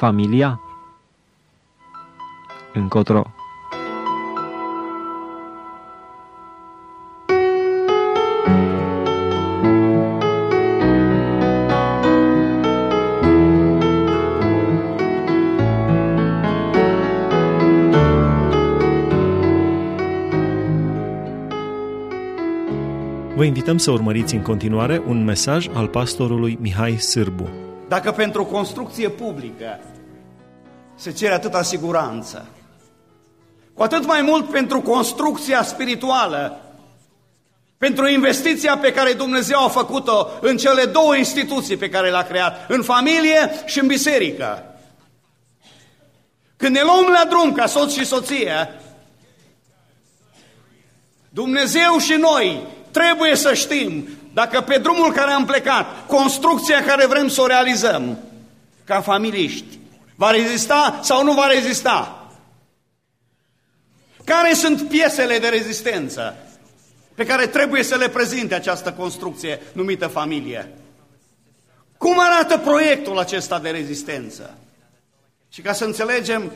familia? Încotro? Vă invităm să urmăriți în continuare un mesaj al pastorului Mihai Sârbu. Dacă pentru construcție publică se cere atâta siguranță, cu atât mai mult pentru construcția spirituală, pentru investiția pe care Dumnezeu a făcut-o în cele două instituții pe care le-a creat, în familie și în biserică. Când ne luăm la drum ca soț și soție, Dumnezeu și noi trebuie să știm dacă pe drumul care am plecat, construcția care vrem să o realizăm ca familiști, va rezista sau nu va rezista. Care sunt piesele de rezistență pe care trebuie să le prezinte această construcție numită familie? Cum arată proiectul acesta de rezistență? Și ca să înțelegem,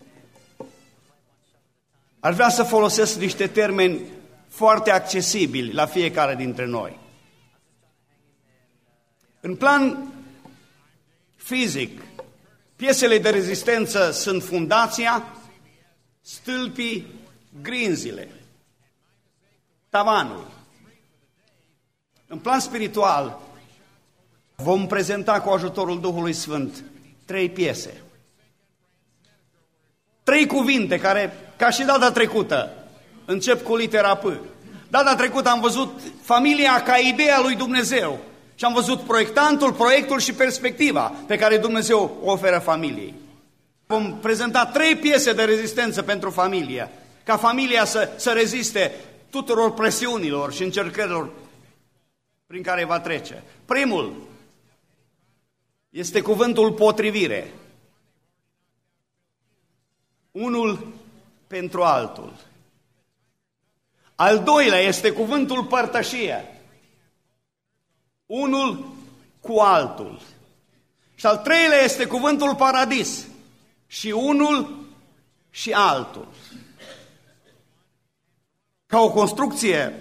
aș vrea să folosesc niște termeni foarte accesibili la fiecare dintre noi. În plan fizic, piesele de rezistență sunt fundația, stâlpii, grinzile, tavanul. În plan spiritual, vom prezenta cu ajutorul Duhului Sfânt 3 piese. 3 cuvinte care, ca și data trecută, încep cu litera P. Data trecută am văzut familia ca ideea lui Dumnezeu și am văzut proiectantul, proiectul și perspectiva pe care Dumnezeu o oferă familiei. Vom prezenta 3 piese de rezistență pentru familie, ca familia să reziste tuturor presiunilor și încercărilor prin care va trece. Primul este cuvântul potrivire. Unul pentru altul. Al doilea este cuvântul părtășie. Unul cu altul. Și al treilea este cuvântul paradis. Și unul și altul. Ca o construcție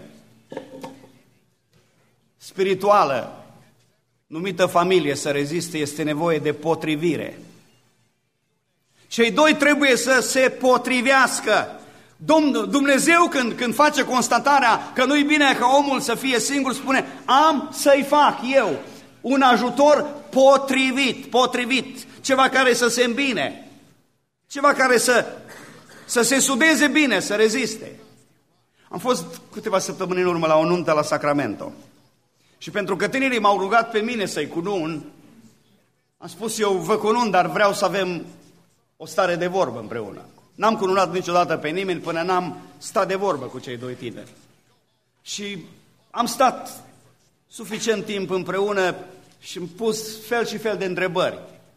spirituală numită familie să reziste, este nevoie de potrivire. Cei doi trebuie să se potrivească. Dumnezeu când face constatarea că nu-i bine ca omul să fie singur, spune: am să-i fac eu un ajutor potrivit, ceva care să se îmbine, ceva care să se sudeze bine, să reziste. Am fost câteva săptămâni în urmă la o nuntă la Sacramento și pentru că tinerii m-au rugat pe mine să-i cunun, am spus: eu vă cunun, dar vreau să avem o stare de vorbă împreună. N-am cununat niciodată pe nimeni până n-am stat de vorbă cu cei doi tineri. Și am stat suficient timp împreună și am pus fel și fel de întrebări.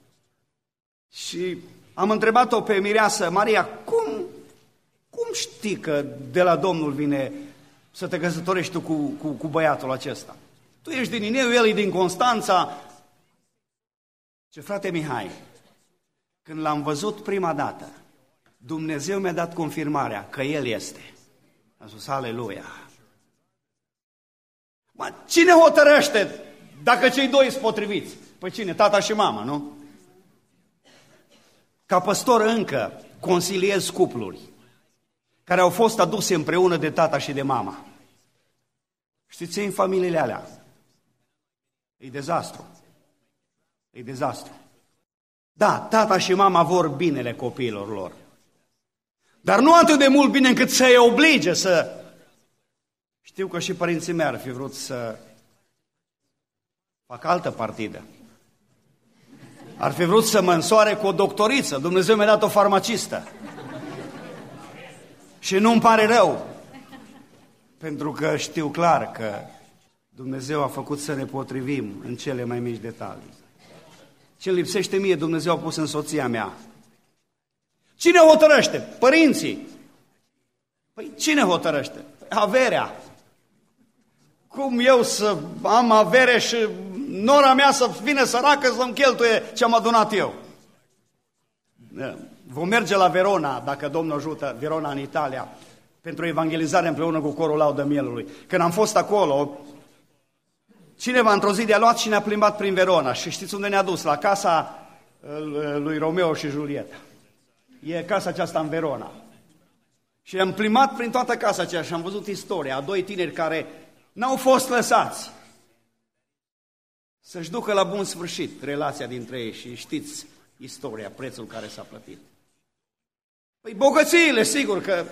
Și am întrebat-o pe mireasă: Maria, cum știi că de la Domnul vine să te căsătorești tu cu băiatul acesta? Tu ești din Ineu, el e din Constanța. Ce frate Mihai, când l-am văzut prima dată, Dumnezeu mi-a dat confirmarea că El este. Am spus: aleluia! Cine hotărăște dacă cei doi sunt potriviți? Păi cine? Tata și mama, nu? Ca păstor încă consiliez cupluri care au fost aduse împreună de tata și de mama. Știți, în familiile alea e dezastru. E dezastru. Da, tata și mama vor binele copiilor lor, dar nu atât de mult bine încât să-i oblige să... Știu că și părinții mei ar fi vrut să fac altă partidă. Ar fi vrut să mă însoare cu o doctoriță. Dumnezeu mi-a dat o farmacistă. Și nu-mi pare rău, pentru că știu clar că Dumnezeu a făcut să ne potrivim în cele mai mici detalii. Ce-mi lipsește mie, Dumnezeu a pus în soția mea. Cine hotărăște? Părinții. Păi cine hotărăște? Averea. Cum eu să am avere și nora mea să vină săracă să-mi cheltuie ce am adunat eu? vom merge la Verona, dacă Domnul ajută, Verona în Italia, pentru evangelizare împreună cu corul Laudă Mielului. Când am fost acolo, cineva într-o zi de-a luat și ne-a plimbat prin Verona. Și știți unde ne-a dus? La casa lui Romeo și Julieta. E casa aceasta în Verona. Și am plimbat prin toată casa aceea și am văzut istoria a doi tineri care n-au fost lăsați să-și ducă la bun sfârșit relația dintre ei și știți istoria, prețul care s-a plătit. Păi bogățiile, sigur că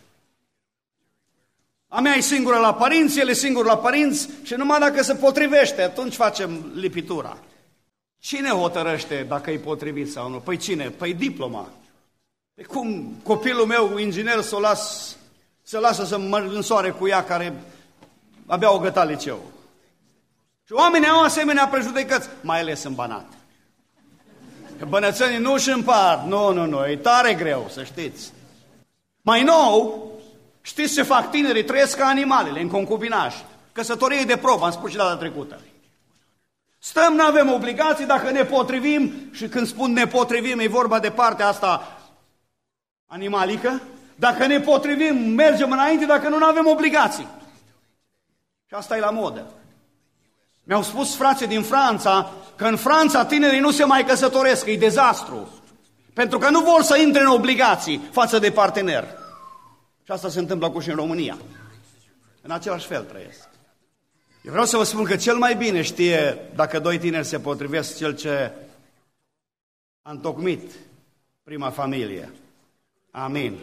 a mea e singură la părinți, el e singur la părinți și numai dacă se potrivește, atunci facem lipitura. Cine hotărăște dacă e potrivit sau nu? Păi cine? Păi diploma. Păi cum copilul meu, inginer, să lasă să mă însoare cu ea care abia o găta liceu? Și oamenii au asemenea prejudecăți, mai ales în Banat. Că bănățenii nu își împart, nu, e tare greu, să știți. Mai nou, știți ce fac tinerii? Trăiesc ca animalele, în concubinaj. Căsătorie de probă, am spus și data trecută. Stăm, nu avem obligații, dacă ne potrivim, și când spun ne potrivim, e vorba de partea asta animalică, dacă ne potrivim, mergem înainte, dacă nu avem obligații. Și asta e la modă. Mi-au spus frații din Franța că în Franța tinerii nu se mai căsătoresc, e dezastru. Pentru că nu vor să intre în obligații față de partener. Și asta se întâmplă și în România. În același fel trăiesc. Eu vreau să vă spun că cel mai bine știe, dacă doi tineri se potrivesc, cel ce a întocmit prima familie. Amin.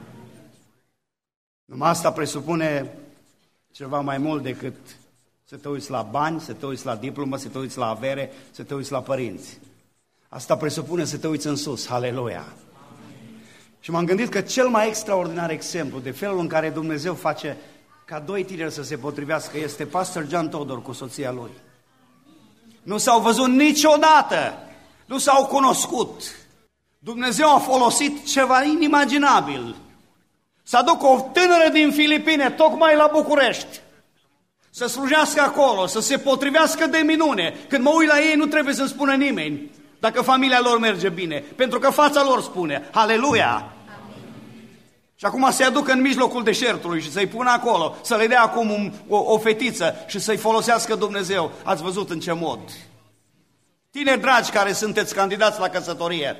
Numai asta presupune ceva mai mult decât să te uiți la bani, să te uiți la diplomă, să te uiți la avere, să te uiți la părinți. Asta presupune să te uiți în sus. Haleluia! Și m-am gândit că cel mai extraordinar exemplu de felul în care Dumnezeu face ca doi tineri să se potrivească este Pastor John Todor cu soția lui. Nu s-au văzut niciodată, nu s-au cunoscut. Dumnezeu a folosit ceva inimaginabil. Să aducă o tânără din Filipine, tocmai la București, să slujească acolo, să se potrivească de minune. Când mă uit la ei, nu trebuie să-mi spună nimeni dacă familia lor merge bine, pentru că fața lor spune, Haleluia! Amin. Și acum să-i aducă în mijlocul deșertului și să-i pună acolo, să le dea acum o fetiță și să-i folosească Dumnezeu. Ați văzut în ce mod? Tineri dragi care sunteți candidați la căsătorie,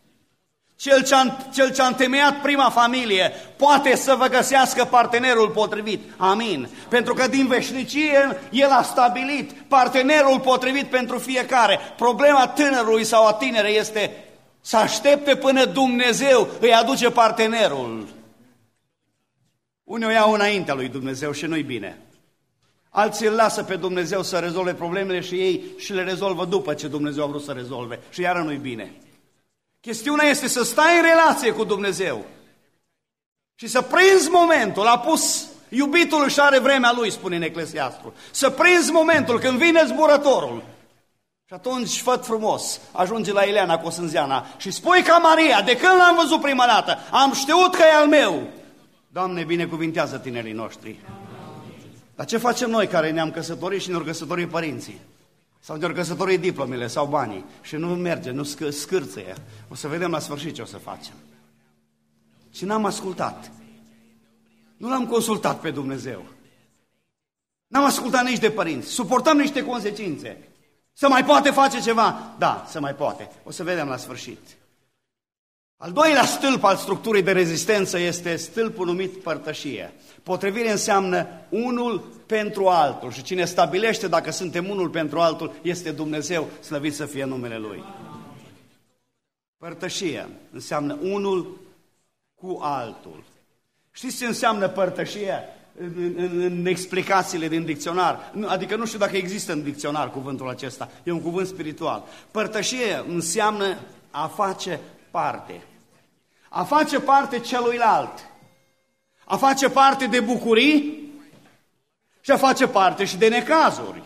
cel ce a întemeiat prima familie poate să vă găsească partenerul potrivit. Amin. Pentru că din veșnicie El a stabilit partenerul potrivit pentru fiecare. Problema tânărului sau a tinerei este să aștepte până Dumnezeu îi aduce partenerul. Unii o iau înaintea lui Dumnezeu și nu-i bine. Alții îl lasă pe Dumnezeu să rezolve problemele și ei și le rezolvă după ce Dumnezeu a vrut să rezolve. Și iară nu-i bine. Chestiunea este să stai în relație cu Dumnezeu și să prinzi momentul, a pus iubitul și are vremea lui, spune în Eclesiastru, să prinzi momentul când vine zburătorul și atunci fă-t frumos, ajunge la Ileana Cosânzeana și spui ca Maria, de când l-am văzut prima dată, am știut că e al meu. Doamne, binecuvintează tinerii noștri. Dar ce facem noi care ne-am căsătorit și ne-au căsătorit părinții? Sau ne-au căsătorit diplomele sau banii și nu merge, nu scârțăie. O să vedem la sfârșit ce o să facem. Și n-am ascultat. Nu l-am consultat pe Dumnezeu. N-am ascultat nici de părinți. Suportăm niște consecințe. Se mai poate face ceva? Da, se mai poate. O să vedem la sfârșit. Al doilea stâlp al structurii de rezistență este stâlpul numit părtășie. Potrivire înseamnă unul pentru altul și cine stabilește dacă suntem unul pentru altul este Dumnezeu, slăvit să fie numele Lui. Părtășie înseamnă unul cu altul. Știți ce înseamnă părtășie în explicațiile din dicționar? Adică nu știu dacă există în dicționar cuvântul acesta, e un cuvânt spiritual. Părtășie înseamnă a face parte. A face parte celuilalt. A face parte de bucurii și a face parte și de necazuri.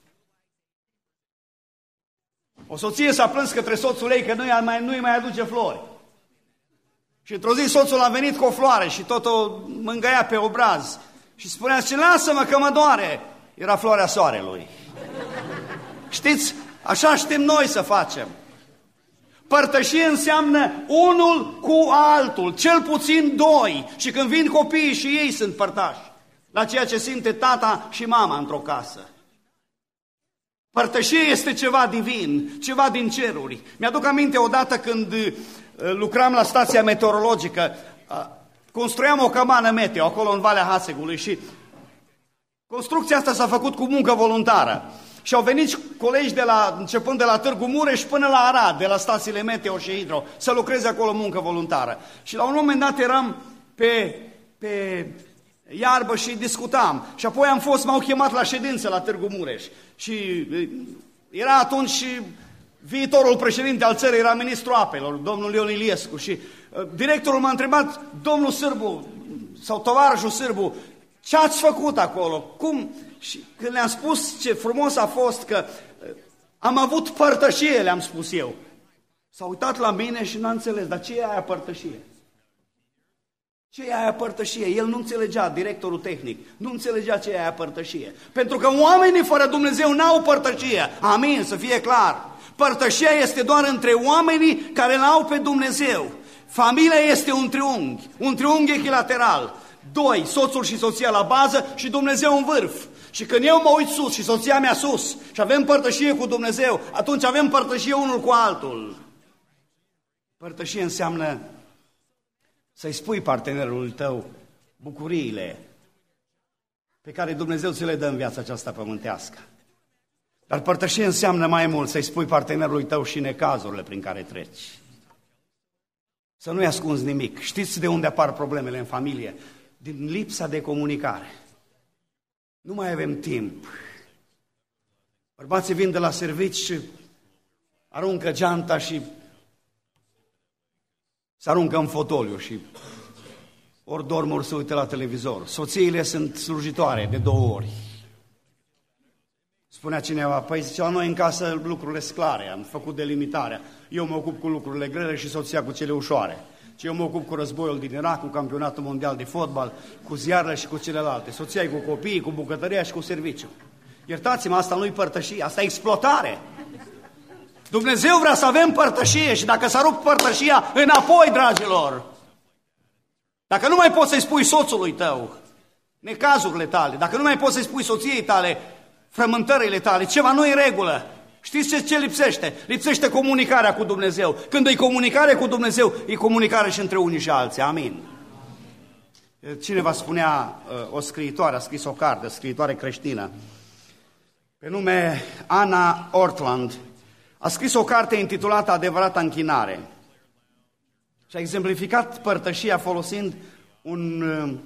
O soție s-a plâns către soțul ei că nu-i mai aduce flori. Și într-o zi soțul a venit cu o floare și tot o mângăia pe obraz. Și spunea, ce lasă-mă că mă doare. Era floarea soarelui. Știți, așa știm noi să facem. Părtășie înseamnă unul cu altul, cel puțin doi. Și când vin copiii și ei sunt părtași la ceea ce simte tata și mama într-o casă. Părtășie este ceva divin, ceva din ceruri. Mi-aduc aminte odată când lucram la stația meteorologică, construiam o cabană meteo acolo în Valea Hasegului și construcția asta s-a făcut cu muncă voluntară. Și au venit colegi începând de la Târgu Mureș până la Arad, de la stațiile meteo și hidro, să lucreze acolo muncă voluntară. Și la un moment dat eram pe iarbă și discutam. Și apoi m-au chemat la ședință la Târgu Mureș. Și era atunci și viitorul președinte al țării, era ministrul apelor, domnul Ion Iliescu. Și directorul m-a întrebat, domnul Sârbu, sau tovarășul Sârbu, ce ați făcut acolo? Cum? Și când le-am spus ce frumos a fost că am avut părtășie, le-am spus eu. S-a uitat la mine și n-a înțeles, dar ce e aia părtășie? Ce e aia părtășie? El nu înțelegea, directorul tehnic, nu înțelegea ce e aia părtășie. Pentru că oamenii fără Dumnezeu n-au părtășie. Amin, să fie clar. Părtășia este doar între oamenii care l-au pe Dumnezeu. Familia este un triunghi echilateral. Doi, soțul și soția la bază și Dumnezeu în vârf. Și când eu mă uit sus și soția mea sus și avem părtășie cu Dumnezeu, atunci avem părtășie unul cu altul. Părtășie înseamnă să-i spui partenerului tău bucuriile pe care Dumnezeu ți le dă în viața aceasta pământească. Dar părtășie înseamnă mai mult să-i spui partenerului tău și necazurile prin care treci. Să nu-i ascunzi nimic. Știți de unde apar problemele în familie? Din lipsa de comunicare. Nu mai avem timp. Bărbații vin de la servici și aruncă geanta și se aruncă în fotoliu și ori dorm, ori se uită la televizor. Soțiile sunt slujitoare de 2 ori. Spunea cineva, păi zicea, noi în casă lucrurile sunt clare, am făcut delimitarea. Eu mă ocup cu lucrurile grele și soția cu cele ușoare. Eu mă ocup cu războiul din Irak, cu campionatul mondial de fotbal, cu ziarele și cu celelalte. Soția e cu copiii, cu bucătăria și cu serviciu. Iertați-mă, asta nu-i părtășie, asta e exploatare. Dumnezeu vrea să avem părtășie și dacă s-a rupt părtășia, înapoi, dragilor. Dacă nu mai poți să-i spui soțului tău necazurile tale, dacă nu mai poți să-i spui soției tale frământările tale, ceva nu e în regulă. Știți ce lipsește? Lipsește comunicarea cu Dumnezeu. Când e comunicare cu Dumnezeu, e comunicare și între unii și alții. Amin. Cineva spunea, o scriitoare, a scris o carte, scriitoare creștină, pe nume Anna Ortland, a scris o carte intitulată Adevărata închinare și a exemplificat părtășia folosind un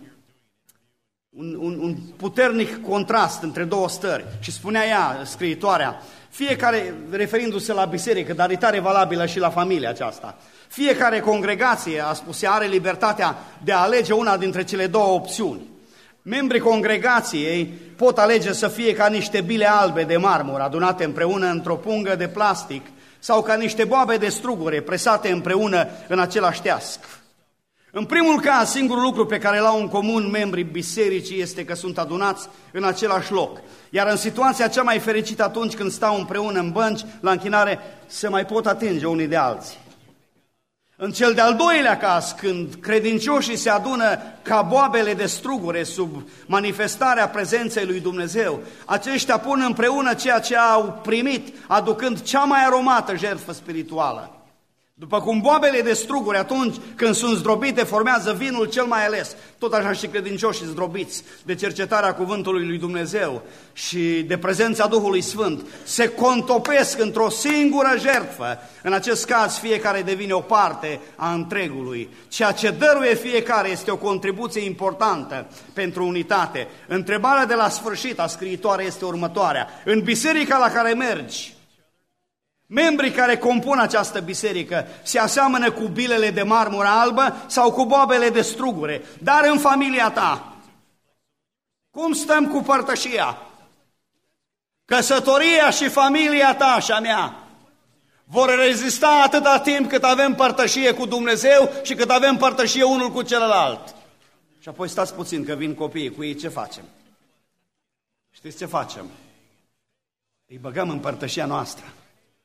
puternic contrast între 2 stări. Și spunea ea, scriitoarea, fiecare, referindu-se la biserică, dar e tare valabilă și la familia aceasta, fiecare congregație, a spus, are libertatea de a alege una dintre cele 2 opțiuni. Membrii congregației pot alege să fie ca niște bile albe de marmură adunate împreună într-o pungă de plastic sau ca niște boabe de strugure presate împreună în același teasc. În primul caz, singurul lucru pe care l-au în comun membrii bisericii este că sunt adunați în același loc. Iar în situația cea mai fericită atunci când stau împreună în bănci, la închinare, se mai pot atinge unii de alții. În cel de-al doilea caz, când credincioșii se adună ca boabele de strugure sub manifestarea prezenței lui Dumnezeu, aceștia pun împreună ceea ce au primit, aducând cea mai aromată jertfă spirituală. După cum boabele de struguri, atunci când sunt zdrobite, formează vinul cel mai ales, tot așa și credincioșii zdrobiți de cercetarea cuvântului lui Dumnezeu și de prezența Duhului Sfânt, se contopesc într-o singură jertfă. În acest caz, fiecare devine o parte a întregului. Ceea ce dăruie fiecare este o contribuție importantă pentru unitate. Întrebarea de la sfârșit a scriitoare este următoarea. În biserica la care mergi, membrii care compun această biserică se aseamănă cu bilele de marmură albă sau cu boabele de strugure, dar în familia ta, cum stăm cu părtășia? Căsătoria și familia ta și a mea vor rezista atâta timp cât avem părtășie cu Dumnezeu și cât avem părtășie unul cu celălalt. Și apoi stați puțin că vin copiii, cu ei ce facem? Știți ce facem? Îi băgăm în părtășia noastră.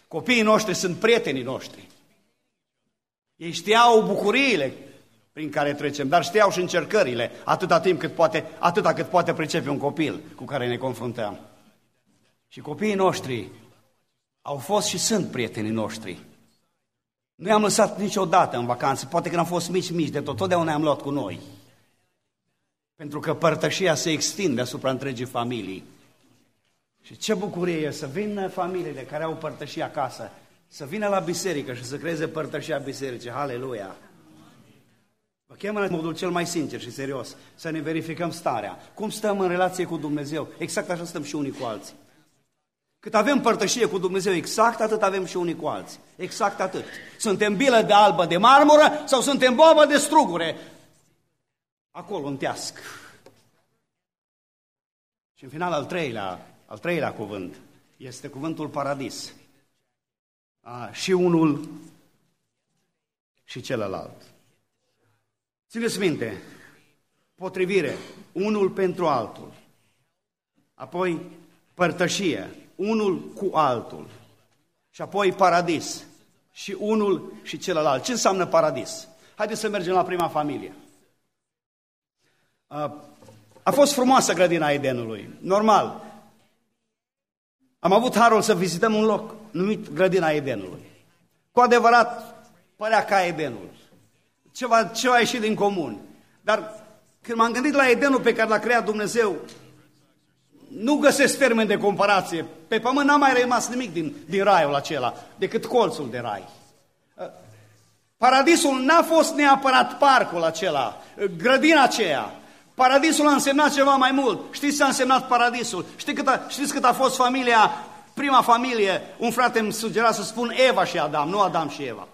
Copiii noștri sunt prietenii noștri. Ei știau bucuriile prin care trecem, dar știau și încercările, atâta cât poate pricepe un copil cu care ne confruntăm. Și copiii noștri au fost și sunt prietenii noștri. Nu i-am lăsat niciodată în vacanță, poate când am fost mici de tot, totdeauna i-am luat cu noi. Pentru că părtășia se extinde asupra întregii familii. Și ce bucurie e să vină familiile care au părtășie acasă, să vină la biserică și să creeze părtășia bisericii. Haleluia! Vă chem în modul cel mai sincer și serios să ne verificăm starea. Cum stăm în relație cu Dumnezeu? Exact așa stăm și unii cu alții. Cât avem părtășie cu Dumnezeu, exact atât avem și unii cu alții. Exact atât. Suntem bilă de albă de marmură sau suntem boabă de strugure? Acolo, în teasc. Și în final, al treilea cuvânt este cuvântul paradis. Și unul și celălalt. Țineți minte, potrivire, unul pentru altul. Apoi părtășie, unul cu altul. Și apoi paradis, și unul și celălalt. Ce înseamnă paradis? Haideți să mergem la prima familie. A fost frumoasă grădina Edenului, normal. Am avut harul să vizităm un loc numit grădina Edenului. Cu adevărat, părea ca Edenul. Ceva a ieșit din comun. Dar când m-am gândit la Edenul pe care l-a creat Dumnezeu, nu găsesc termen de comparație. Pe pământ n-a mai rămas nimic din raiul acela, decât colțul de rai. Paradisul n-a fost neapărat parcul acela, grădina aceea. Paradisul a însemnat ceva mai mult. Știți ce a însemnat paradisul? Știți cât a fost familia, prima familie? Un frate îmi sugera să spun Eva și Adam, nu Adam și Eva.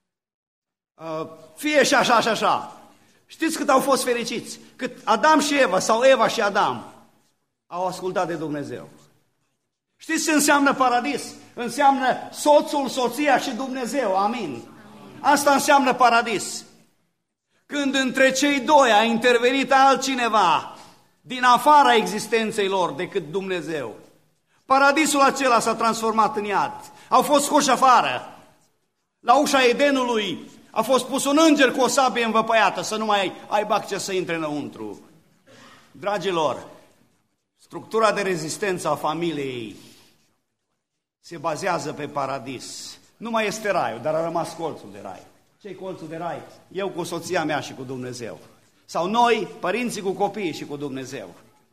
Fie și așa și așa. Știți cât au fost fericiți? Cât Adam și Eva sau Eva și Adam au ascultat de Dumnezeu. Știți ce înseamnă paradis? Înseamnă soțul, soția și Dumnezeu. Amin. Asta înseamnă paradis. Când între cei doi a intervenit altcineva din afara existenței lor decât Dumnezeu, paradisul acela s-a transformat în iad. Au fost scoși afară. La ușa Edenului a fost pus un înger cu o sabie învăpăiată să nu mai aibă acces să intre înăuntru. Dragilor, structura de rezistență a familiei se bazează pe paradis. Nu mai este raiul, dar a rămas colțul de rai. Ce-i colțul de rai? Eu cu soția mea și cu Dumnezeu. Sau noi, părinții cu copiii și cu Dumnezeu.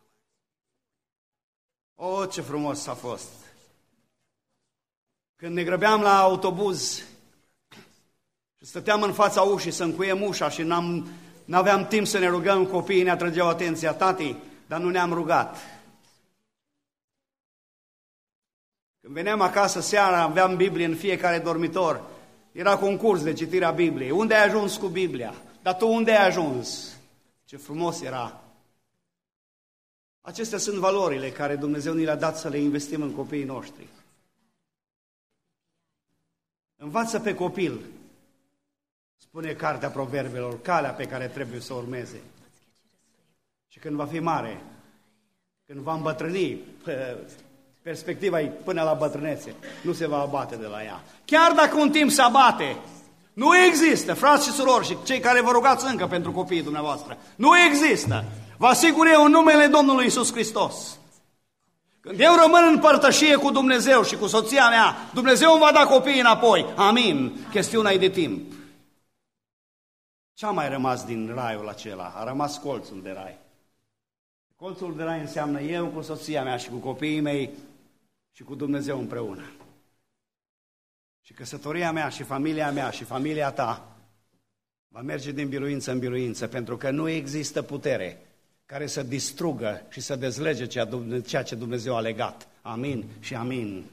O, ce frumos a fost! Când ne grăbeam la autobuz și stăteam în fața ușii să încuiem ușa și n-aveam timp să ne rugăm, copiii ne atrăgeau atenția, tati, dar nu ne-am rugat. Când veneam acasă seara, aveam Biblie în fiecare dormitor. Era concurs de citirea Bibliei. Unde ai ajuns cu Biblia? Dar tu unde ai ajuns? Ce frumos era! Acestea sunt valorile care Dumnezeu ni le-a dat să le investim în copiii noștri. Învață pe copil, spune Cartea Proverbelor, calea pe care trebuie să o urmeze. Și când va fi mare, când va îmbătrâni, perspectiva e până la bătrânețe, nu se va abate de la ea. Chiar dacă un timp se abate, nu există, frați și surori și cei care vă rugați încă pentru copiii dumneavoastră, nu există. Vă asigur eu în numele Domnului Iisus Hristos. Când eu rămân în părtășie cu Dumnezeu și cu soția mea, Dumnezeu îmi va da copiii înapoi. Amin. Chestiunea e de timp. Ce a mai rămas din raiul acela? A rămas colțul de rai. Colțul de rai înseamnă eu cu soția mea și cu copiii mei și cu Dumnezeu împreună. Și căsătoria mea și familia mea și familia ta va merge din biruință în biruință, pentru că nu există putere care să distrugă și să dezlege ceea ce Dumnezeu a legat. Amin și amin.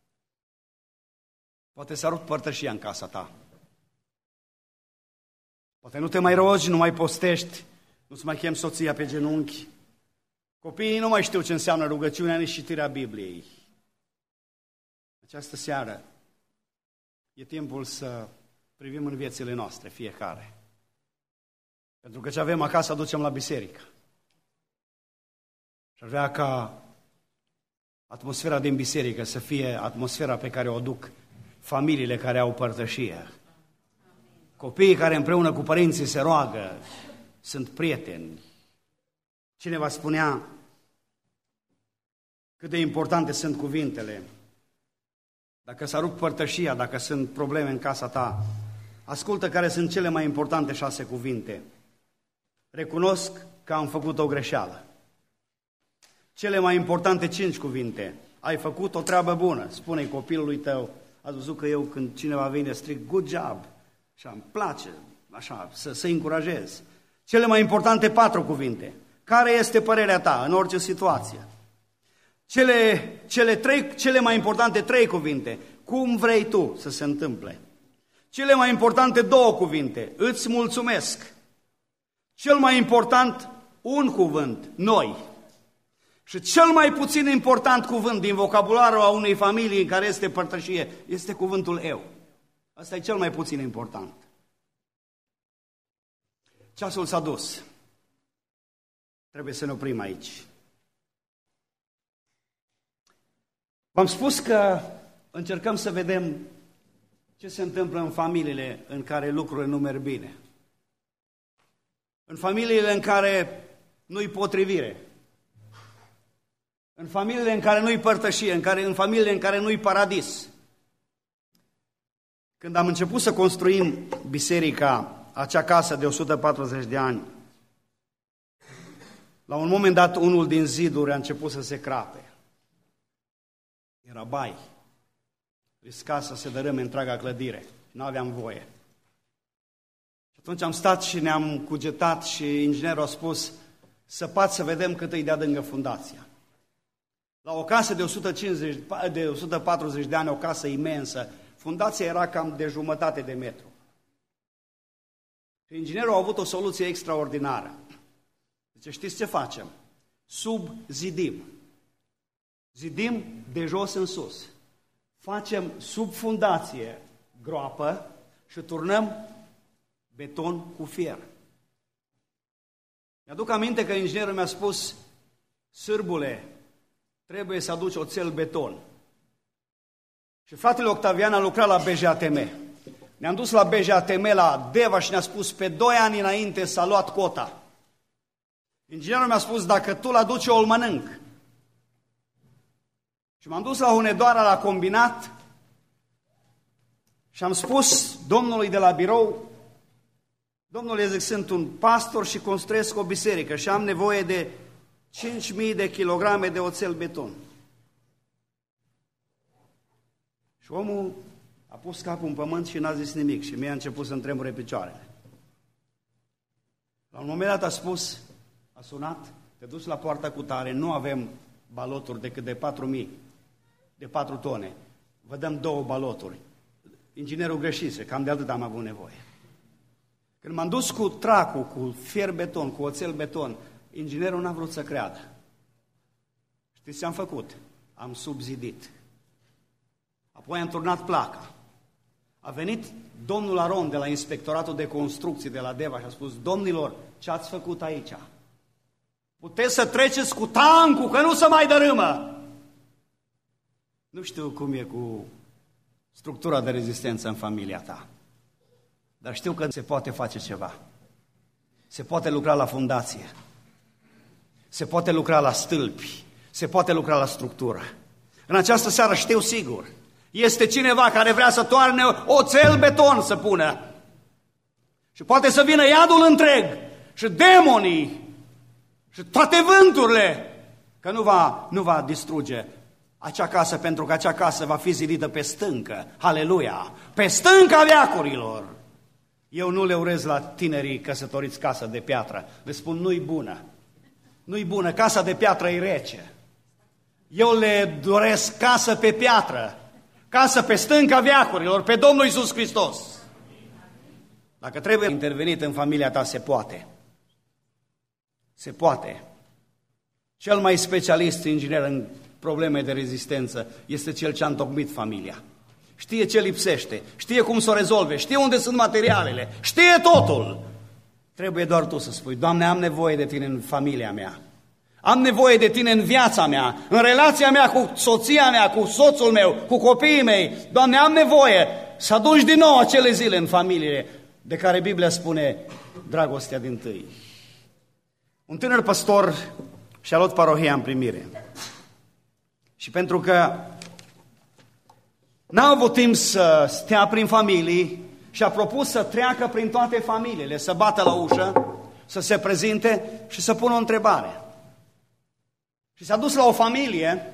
Poate să rup părtășia în casa ta. Poate nu te mai rogi, nu mai postești, nu-ți mai chem soția pe genunchi. Copiii nu mai știu ce înseamnă rugăciunea, nici citirea Bibliei. Această seară e timpul să privim în viețile noastre, fiecare. Pentru că ce avem acasă aducem la biserică. Și ar vrea ca atmosfera din biserică să fie atmosfera pe care o aduc familiile care au părtășie. Copiii care împreună cu părinții se roagă, sunt prieteni. Cineva spunea cât de importante sunt cuvintele. Dacă s-a rupt părtășia, dacă sunt probleme în casa ta, ascultă care sunt cele mai importante 6 cuvinte. Recunosc că am făcut o greșeală. Cele mai importante 5 cuvinte. Ai făcut o treabă bună. Spune-i copilului tău, ați văzut că eu când cineva vine stric, good job. Așa, îmi place, așa, să-i încurajez. Cele mai importante 4 cuvinte. Care este părerea ta în orice situație? Cele mai importante 3 cuvinte. Cum vrei tu să se întâmple? Cele mai importante 2 cuvinte. Îți mulțumesc. Cel mai important 1 cuvânt. Noi. Și cel mai puțin important cuvânt din vocabularul a unei familii în care este părtășie este cuvântul eu. Asta e cel mai puțin important. Ceasul s-a dus. Trebuie să ne oprim aici. V-am spus că încercăm să vedem ce se întâmplă în familiile în care lucrurile nu merg bine. În familiile în care nu-i potrivire. În familiile în care nu-i părtășie, în familiile în care nu-i paradis. Când am început să construim biserica, acea casă de 140 de ani, la un moment dat unul din ziduri a început să se crape. Era bai. Risca să se dărâme întreaga clădire. Nu aveam voie. Și atunci am stat și ne-am cugetat și inginerul a spus săpați să vedem cât îi de adângă fundația. La o casă de 140 de ani, o casă imensă, fundația era cam de jumătate de metru. Și inginerul a avut o soluție extraordinară. Zice, știți ce facem? Subzidim. Zidim de jos în sus. Facem sub fundație groapă și turnăm beton cu fier. Mi-aduc aminte că inginerul mi-a spus, Sârbule, trebuie să aduci oțel beton. Și fratele Octavian a lucrat la BJATM. Ne-am dus la BJATM la Deva și ne-a spus, pe 2 ani înainte s-a luat cota. Inginerul mi-a spus, dacă tu l-aduci, eu îl mănânc. Și m-am dus la Hunedoara, la combinat, și am spus domnului de la birou, domnule, zic, sunt un pastor și construiesc o biserică și am nevoie de 5.000 de kilograme de oțel beton. Și omul a pus capul în pământ și n-a zis nimic și mi-a început să-mi tremure picioarele. La un moment dat a spus, a sunat, te duci la poarta cu tare, nu avem baloturi decât de 4.000, de 4 tone. Vă dăm 2 baloturi. Inginerul greșise, cam de atât am avut nevoie. Când m-am dus cu tracul, cu fier beton, cu oțel beton, inginerul n-a vrut să creadă. Știți ce am făcut? Am subzidit. Apoi am turnat placa. A venit domnul Aron de la Inspectoratul de Construcții de la Deva și a spus, domnilor, ce ați făcut aici? Puteți să treceți cu tancul, că nu se mai dărâmă. Nu știu cum e cu structura de rezistență în familia ta, dar știu că se poate face ceva. Se poate lucra la fundație, se poate lucra la stâlpi, se poate lucra la structură. În această seară știu sigur, este cineva care vrea să toarne oțel beton să pună. Și poate să vină iadul întreg și demonii și toate vânturile, că nu va distruge acea casă, pentru că acea casă va fi zidită pe stâncă. Haleluia! Pe stânca veacurilor! Eu nu le urez la tinerii căsătoriți casă de piatră. Le spun, nu-i bună. Nu-i bună, casa de piatră e rece. Eu le doresc casă pe piatră, casă pe stânca veacurilor, pe Domnul Iisus Hristos. Dacă trebuie intervenit în familia ta, se poate. Se poate. Cel mai specialist inginer în probleme de rezistență este cel ce a întocmit familia. Știe ce lipsește, știe cum să o rezolve, știe unde sunt materialele, știe totul. Trebuie doar tu să spui, Doamne, am nevoie de Tine în familia mea. Am nevoie de Tine în viața mea, în relația mea cu soția mea, cu soțul meu, cu copiii mei. Doamne, am nevoie să aduci din nou acele zile în familie de care Biblia spune dragostea dintâi. Un tânăr păstor și-a luat parohia în primire. Și pentru că n-a avut timp să stea prin familii și a propus să treacă prin toate familiile, să bată la ușă, să se prezinte și să pună o întrebare. Și s-a dus la o familie,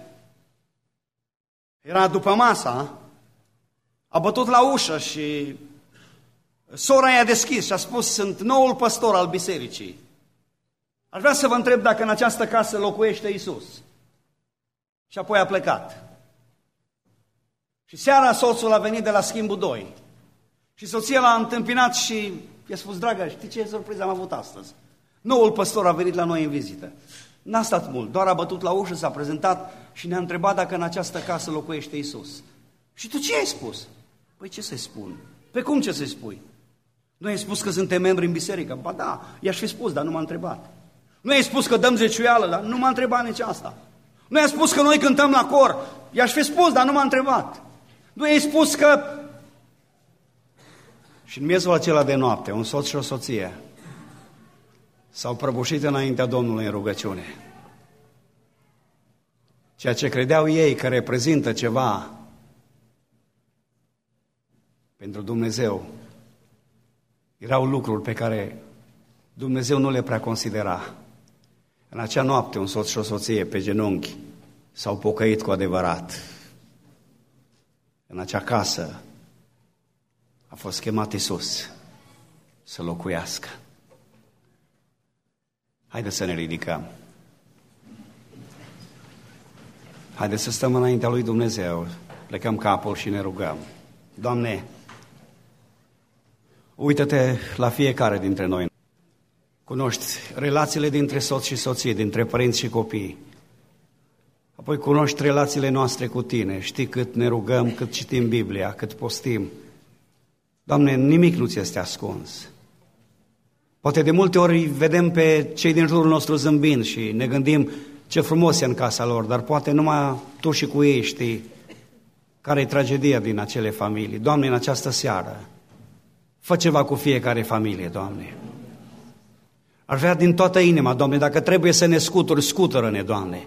era după masa, a bătut la ușă și sora i-a deschis și a spus: sunt noul păstor al bisericii. Aș vrea să vă întreb dacă în această casă locuiește Iisus. Și apoi a plecat. Și seara soțul a venit de la schimbul 2. Și soția l-a întâmpinat și i-a spus: dragă, știi ce surpriză am avut astăzi? Noul păstor a venit la noi în vizită. N-a stat mult, doar a bătut la ușă, s-a prezentat și ne-a întrebat dacă în această casă locuiește Iisus. Și tu ce ai spus? Păi ce să-i spun? Pe cum ce să-i spui? Nu ai spus că suntem membri în biserică? Ba da, i-aș fi spus, dar nu m-a întrebat. Nu ai spus că dăm zeciuială, dar nu m-a întrebat nici asta. Nu ai spus că noi cântăm la cor? I-aș fi spus, dar nu m-a întrebat. Nu ai spus că... Și în miezul acela de noapte, un soț și o soție s-au prăbușit înaintea Domnului în rugăciune. Ceea ce credeau ei că reprezintă ceva pentru Dumnezeu erau lucruri pe care Dumnezeu nu le prea considera. În acea noapte, un soț și o soție pe genunchi s-au pocăit cu adevărat. În acea casă a fost chemat Iisus să locuiască. Haideți să ne ridicăm. Haideți să stăm înaintea lui Dumnezeu, plecăm capul și ne rugăm. Doamne, uită-te la fiecare dintre noi. Cunoști relațiile dintre soț și soție, dintre părinți și copii. Apoi cunoști relațiile noastre cu Tine. Știi cât ne rugăm, cât citim Biblia, cât postim. Doamne, nimic nu ți este ascuns. Poate de multe ori vedem pe cei din jurul nostru zâmbind și ne gândim ce frumos e în casa lor, dar poate numai Tu și cu ei știi care e tragedia din acele familii. Doamne, în această seară, fă ceva cu fiecare familie, Doamne. Aș vrea din toată inima, Doamne, dacă trebuie să ne scuturi, scutură-ne, Doamne.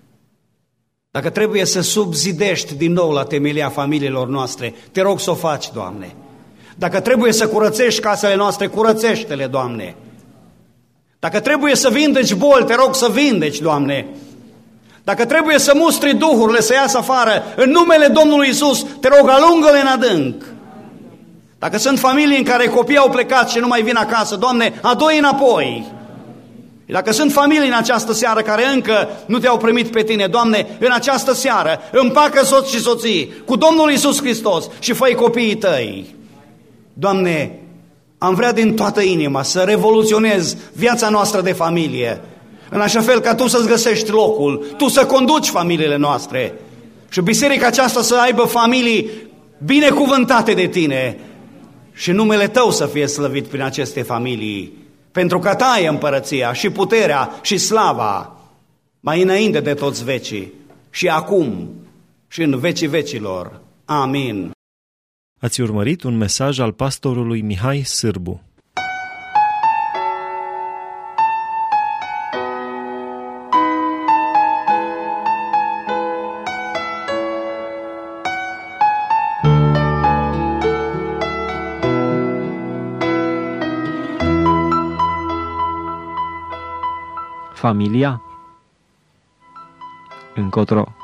Dacă trebuie să subzidești din nou la temelia familiilor noastre, Te rog să o faci, Doamne. Dacă trebuie să curățești casele noastre, curățește-le, Doamne. Dacă trebuie să vindeci boli, Te rog să vindeci, Doamne. Dacă trebuie să mustri duhurile, să iasă afară, în numele Domnului Iisus, Te rog, alungă-le în adânc. Dacă sunt familii în care copiii au plecat și nu mai vin acasă, Doamne, adu-i înapoi. Dacă sunt familii în această seară care încă nu Te-au primit pe Tine, Doamne, în această seară împacă soț și soții cu Domnul Iisus Hristos și fă-i copiii Tăi. Doamne, am vrea din toată inima să revoluționezi viața noastră de familie, în așa fel ca Tu să-ți găsești locul, Tu să conduci familiile noastre și biserica aceasta să aibă familii binecuvântate de Tine și numele Tău să fie slăvit prin aceste familii, pentru că Ta e împărăția și puterea și slava, mai înainte de toți vecii și acum și în vecii vecilor. Amin. Ați urmărit un mesaj al pastorului Mihai Sârbu. Familia? Încotro.